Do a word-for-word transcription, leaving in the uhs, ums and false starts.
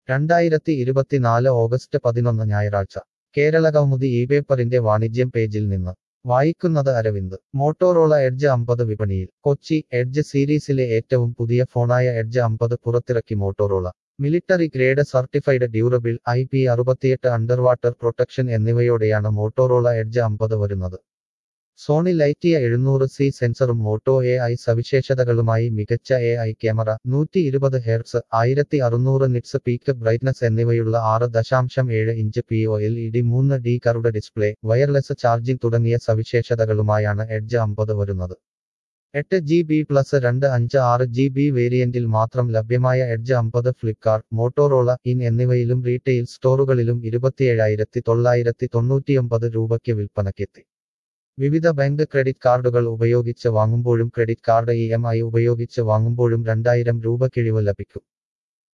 രണ്ടായിരത്തി ഇരുപത്തിനാല് ഓഗസ്റ്റ് പതിനൊന്ന് ഞായറാഴ്ച കേരളകൗമുദി ഈ പേപ്പറിന്റെ വാണിജ്യം പേജിൽ നിന്ന് വായിക്കുന്നത് അരവിന്ദ്. മോട്ടോറോള എഡ്ജ് അമ്പത് വിപണിയിൽ. കൊച്ചി. എഡ്ജ് സീരീസിലെ ഏറ്റവും പുതിയ ഫോണായ എഡ്ജ് അമ്പത് പുറത്തിറക്കി Motorola. Military grade certified durable, I P അറുപത്തിയെട്ട് അണ്ടർവാട്ടർ പ്രൊട്ടക്ഷൻ എന്നിവയോടെയാണ് മോട്ടോറോള എഡ്ജ് അമ്പത് വരുന്നത്. സോണി ലൈറ്റിയ എഴുന്നൂറ് സി സെൻസറും മോട്ടോ എ ഐ സവിശേഷതകളുമായി മികച്ച എ ഐ ക്യാമറ, നൂറ്റി ഇരുപത് ഹെർട്സ്, ആയിരത്തി അറുന്നൂറ് നിറ്റ്സ് പീക്ക് ബ്രൈറ്റ്നസ് എന്നിവയുള്ള ആറ് ദശാംശം ഏഴ് inch P O L E D മൂന്ന് D curved display, wireless charging തുടങ്ങിയ സവിശേഷതകളുമായാണ് എഡ്ജ് അമ്പത് വരുന്നത്. എട്ട് ജി ബി പ്ലസ് രണ്ട് അഞ്ച് ആറ് ജി ബി വേരിയന്റിൽ മാത്രം ലഭ്യമായ എഡ്ജ് അമ്പത് ഫ്ലിപ്കാർട്ട്, മോട്ടോറോള, ഇൻ എന്നിവയിലും റീറ്റെയിൽ സ്റ്റോറുകളിലും ഇരുപത്തിയേഴായിരത്തി തൊള്ളായിരത്തി തൊണ്ണൂറ്റിയൊമ്പത് രൂപയ്ക്ക് വിൽപ്പനയ്ക്കെത്തി. വിവിധ ബാങ്ക് ക്രെഡിറ്റ് കാർഡുകൾ ഉപയോഗിച്ച് വാങ്ങുമ്പോഴും credit card E M I ഉപയോഗിച്ച് വാങ്ങുമ്പോഴും രണ്ടായിരം രൂപ കിഴിവ് ലഭിക്കും.